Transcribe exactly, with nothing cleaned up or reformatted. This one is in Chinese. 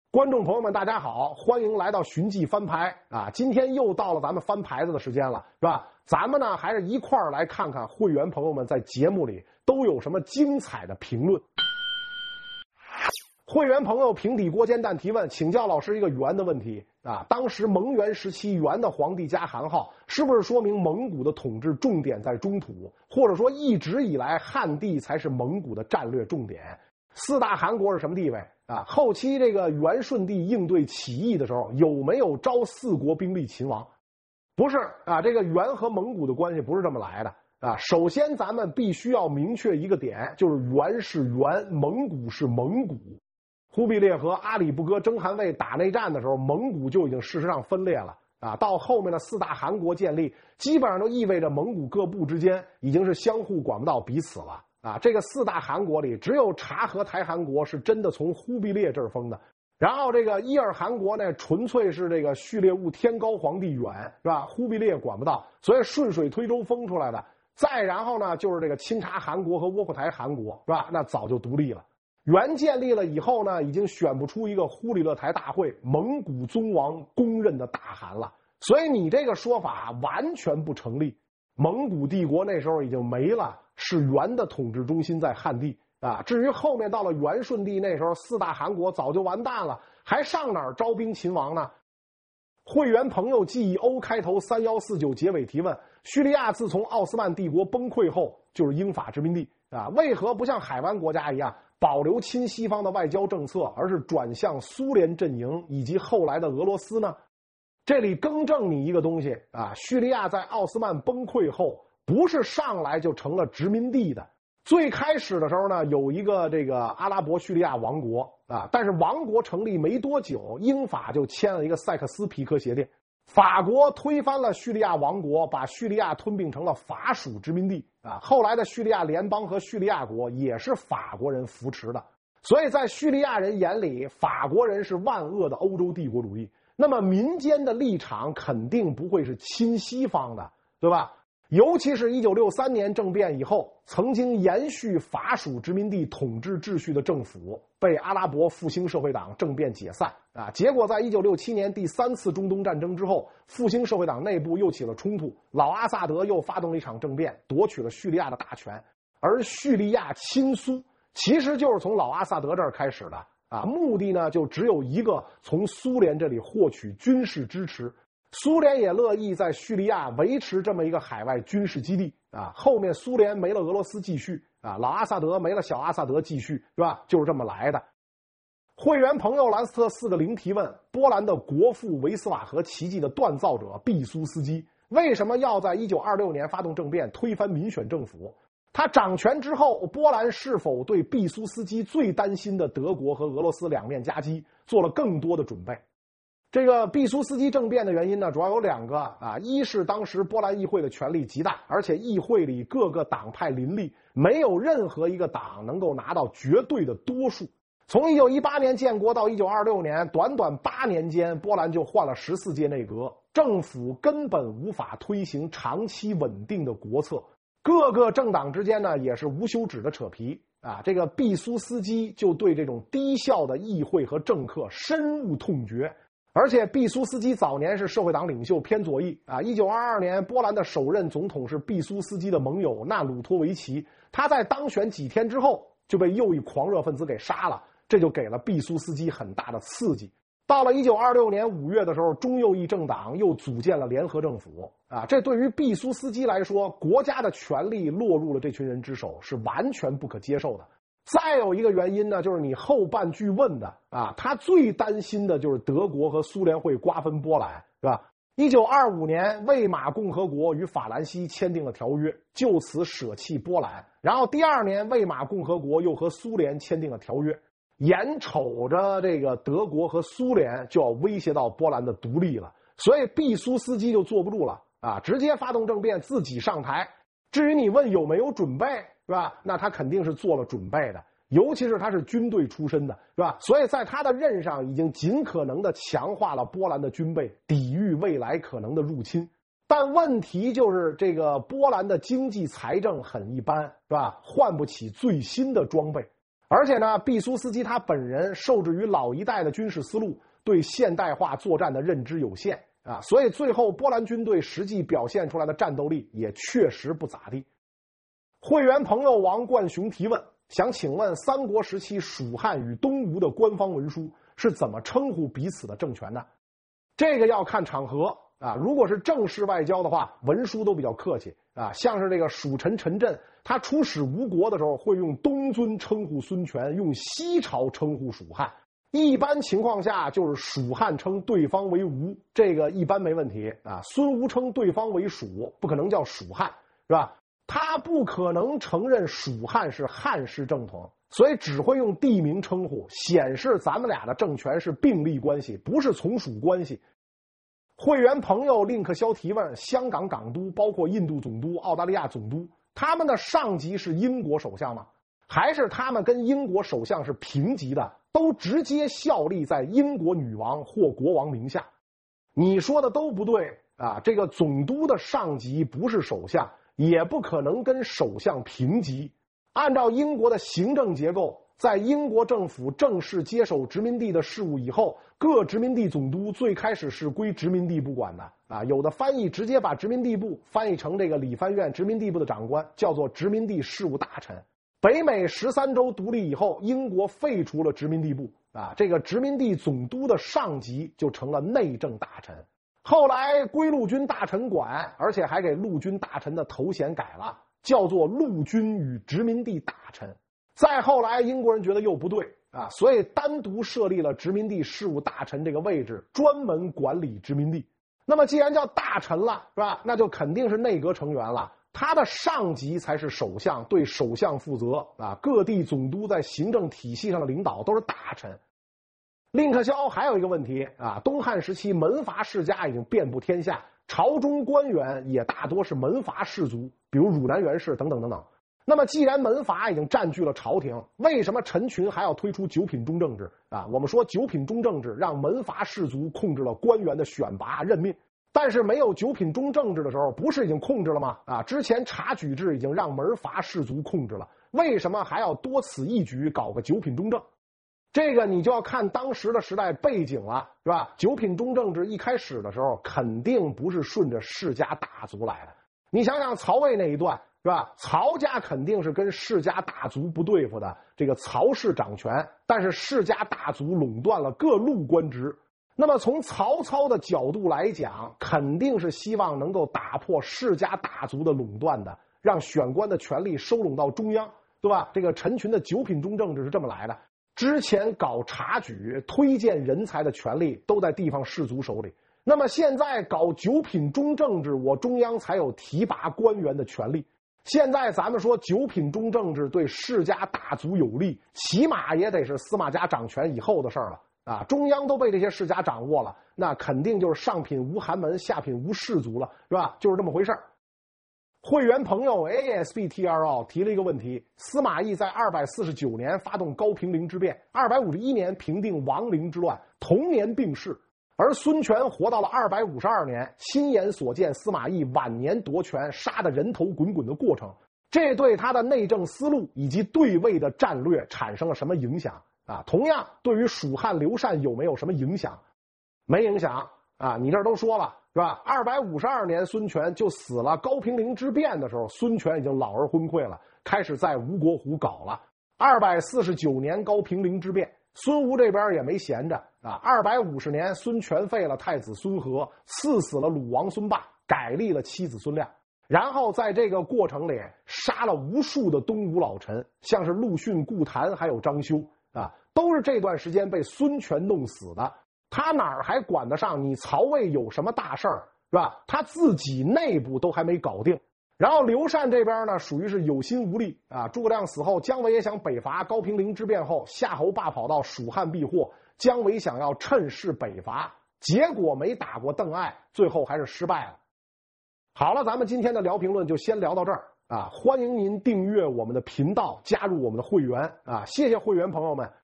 观众朋友们，大家好，欢迎来到寻迹翻牌啊！今天又到了咱们翻牌子的时间了，是吧？咱们呢还是一块儿来看看会员朋友们在节目里都有什么精彩的评论。会员朋友平底锅煎蛋提问，请教老师一个元的问题啊。当时蒙元时期元的皇帝加韩号，是不是说明蒙古的统治重点在中土，或者说一直以来汉地才是蒙古的战略重点？四大汗国是什么地位啊？后期这个元顺帝应对起义的时候，有没有招四国兵力勤王？不是啊，这个元和蒙古的关系不是这么来的啊。首先咱们必须要明确一个点，就是元是元，蒙古是蒙古。忽必烈和阿里不哥争汗位打内战的时候，蒙古就已经事实上分裂了啊。到后面的四大汗国建立，基本上都意味着蒙古各部之间已经是相互管不到彼此了。啊，这个四大汗国里，只有察合台汗国是真的从忽必烈这儿封的，然后这个伊尔汗国呢，纯粹是这个序列兀天高皇帝远，是吧？忽必烈管不到，所以顺水推舟封出来的。再然后呢，就是这个钦察汗国和窝阔台汗国，是吧？那早就独立了。元建立了以后呢，已经选不出一个忽里勒台大会蒙古宗王公认的大汗了，所以你这个说法完全不成立。蒙古帝国那时候已经没了，是元的统治中心在汉地啊。至于后面到了元顺帝那时候，四大汗国早就完蛋了，还上哪儿招兵勤王呢？会员朋友记忆欧开头三一四九结尾提问：叙利亚自从奥斯曼帝国崩溃后，就是英法殖民地啊，为何不像海湾国家一样保留亲西方的外交政策，而是转向苏联阵营以及后来的俄罗斯呢？这里更正你一个东西啊，叙利亚在奥斯曼崩溃后不是上来就成了殖民地的。最开始的时候呢，有一个这个阿拉伯叙利亚王国啊，但是王国成立没多久，英法就签了一个塞克斯皮科协定，法国推翻了叙利亚王国，把叙利亚吞并成了法属殖民地啊。后来的叙利亚联邦和叙利亚国也是法国人扶持的，所以在叙利亚人眼里，法国人是万恶的欧洲帝国主义。那么民间的立场肯定不会是亲西方的，对吧？尤其是一九六三年政变以后，曾经延续法属殖民地统治秩序的政府被阿拉伯复兴社会党政变解散啊。结果在一九六七年第三次中东战争之后，复兴社会党内部又起了冲突，老阿萨德又发动了一场政变，夺取了叙利亚的大权。而叙利亚亲苏其实就是从老阿萨德这儿开始的啊，目的呢就只有一个，从苏联这里获取军事支持。苏联也乐意在叙利亚维持这么一个海外军事基地啊。后面苏联没了俄罗斯继续啊，老阿萨德没了小阿萨德继续，是吧？就是这么来的。会员朋友兰斯特四个零提问：波兰的国父维斯瓦河奇迹的锻造者毕苏斯基为什么要在一九二六年发动政变推翻民选政府？他掌权之后，波兰是否对毕苏斯基最担心的德国和俄罗斯两面夹击做了更多的准备？这个毕苏斯基政变的原因呢，主要有两个啊，一是当时波兰议会的权力极大，而且议会里各个党派林立，没有任何一个党能够拿到绝对的多数。从一九一八年建国到一九二六年，短短八年间，波兰就换了十四届内阁，政府根本无法推行长期稳定的国策，各个政党之间呢也是无休止的扯皮啊。这个毕苏斯基就对这种低效的议会和政客深恶痛绝。而且毕苏斯基早年是社会党领袖，偏左翼啊。一九二二年，波兰的首任总统是毕苏斯基的盟友纳鲁托维奇，他在当选几天之后就被右翼狂热分子给杀了，这就给了毕苏斯基很大的刺激。到了一九二六年五月的时候，中右翼政党又组建了联合政府啊。这对于毕苏斯基来说，国家的权力落入了这群人之手，是完全不可接受的。再有一个原因呢，就是你后半句问的啊，他最担心的就是德国和苏联会瓜分波兰，是吧？一九二五年，魏玛共和国与法兰西签订了条约，就此舍弃波兰。然后第二年，魏玛共和国又和苏联签订了条约，眼瞅着这个德国和苏联就要威胁到波兰的独立了，所以毕苏斯基就坐不住了啊，直接发动政变，自己上台。至于你问有没有准备，是吧？那他肯定是做了准备的，尤其是他是军队出身的，是吧？所以在他的任上已经尽可能的强化了波兰的军备，抵御未来可能的入侵。但问题就是这个波兰的经济财政很一般，是吧？换不起最新的装备。 而且呢，毕苏斯基他本人受制于老一代的军事思路，对现代化作战的认知有限啊，所以最后波兰军队实际表现出来的战斗力也确实不咋地。会员朋友王冠雄提问，想请问三国时期蜀汉与东吴的官方文书是怎么称呼彼此的政权的？这个要看场合啊，如果是正式外交的话，文书都比较客气啊，像是这个蜀臣陈震，他出使吴国的时候会用东尊称呼孙权，用西朝称呼蜀汉。一般情况下就是蜀汉称对方为吴，这个一般没问题啊。孙吴称对方为蜀，不可能叫蜀汉，是吧？他不可能承认蜀汉是汉室正统，所以只会用地名称呼，显示咱们俩的政权是并立关系，不是从属关系。会员朋友令克肖提问，香港港督包括印度总督、澳大利亚总督，他们的上级是英国首相吗？还是他们跟英国首相是平级的，都直接效力在英国女王或国王名下？你说的都不对啊！这个总督的上级不是首相，也不可能跟首相平级。按照英国的行政结构，在英国政府正式接手殖民地的事务以后，各殖民地总督最开始是归殖民地部管的啊。有的翻译直接把殖民地部翻译成这个理藩院殖民地部的长官，叫做殖民地事务大臣。北美十三州独立以后，英国废除了殖民地部啊，这个殖民地总督的上级就成了内政大臣。后来归陆军大臣管，而且还给陆军大臣的头衔改了，叫做陆军与殖民地大臣。再后来英国人觉得又不对啊，所以单独设立了殖民地事务大臣这个位置，专门管理殖民地。那么既然叫大臣了，是吧？那就肯定是内阁成员了，他的上级才是首相，对首相负责啊。各地总督在行政体系上的领导都是大臣。令克肖还有一个问题啊，东汉时期门阀世家已经遍布天下，朝中官员也大多是门阀士族，比如汝南元氏等等等等。那么既然门阀已经占据了朝廷，为什么陈群还要推出九品中正制啊？我们说九品中正制让门阀士族控制了官员的选拔任命，但是没有九品中正制的时候，不是已经控制了吗？啊，之前察举制已经让门阀士族控制了，为什么还要多此一举搞个九品中正？这个你就要看当时的时代背景了，是吧？九品中正制一开始的时候，肯定不是顺着世家大族来的。你想想曹魏那一段，是吧？曹家肯定是跟世家大族不对付的，这个曹氏掌权，但是世家大族垄断了各路官职。那么从曹操的角度来讲，肯定是希望能够打破世家大族的垄断的，让选官的权力收拢到中央，对吧？这个陈群的九品中正制是这么来的。之前搞察举、推荐人才的权力都在地方士族手里，那么现在搞九品中正制，我中央才有提拔官员的权利。现在咱们说九品中正制对世家大族有利，起码也得是司马家掌权以后的事儿了啊！中央都被这些世家掌握了，那肯定就是上品无寒门，下品无士族了，是吧？就是这么回事儿。会员朋友 A S B T R O 提了一个问题：司马懿在二百四十九年发动高平陵之变，二百五十一年平定王陵之乱，同年病逝。而孙权活到了二百五十二年，亲眼所见司马懿晚年夺权，杀得人头滚滚的过程，这对他的内政思路以及对魏的战略产生了什么影响啊？同样，对于蜀汉刘禅有没有什么影响？没影响啊！你这儿都说了是吧？二百五十二年孙权就死了，高平陵之变的时候，孙权已经老而昏聩了，开始在吴国湖搞了。二百四十九年高平陵之变，孙吴这边也没闲着啊。二百五十年，孙权废了太子孙和，赐死了鲁王孙霸，改立了妻子孙亮。然后在这个过程里，杀了无数的东吴老臣，像是陆逊、顾谭还有张修啊，都是这段时间被孙权弄死的。他哪儿还管得上你曹魏有什么大事儿，是吧？他自己内部都还没搞定。然后刘禅这边呢，属于是有心无力啊。诸葛亮死后，姜维也想北伐，高平陵之变后，夏侯霸跑到蜀汉避祸，姜维想要趁势北伐，结果没打过邓艾，最后还是失败了。好了，咱们今天的聊评论就先聊到这儿啊！欢迎您订阅我们的频道，加入我们的会员啊！谢谢会员朋友们。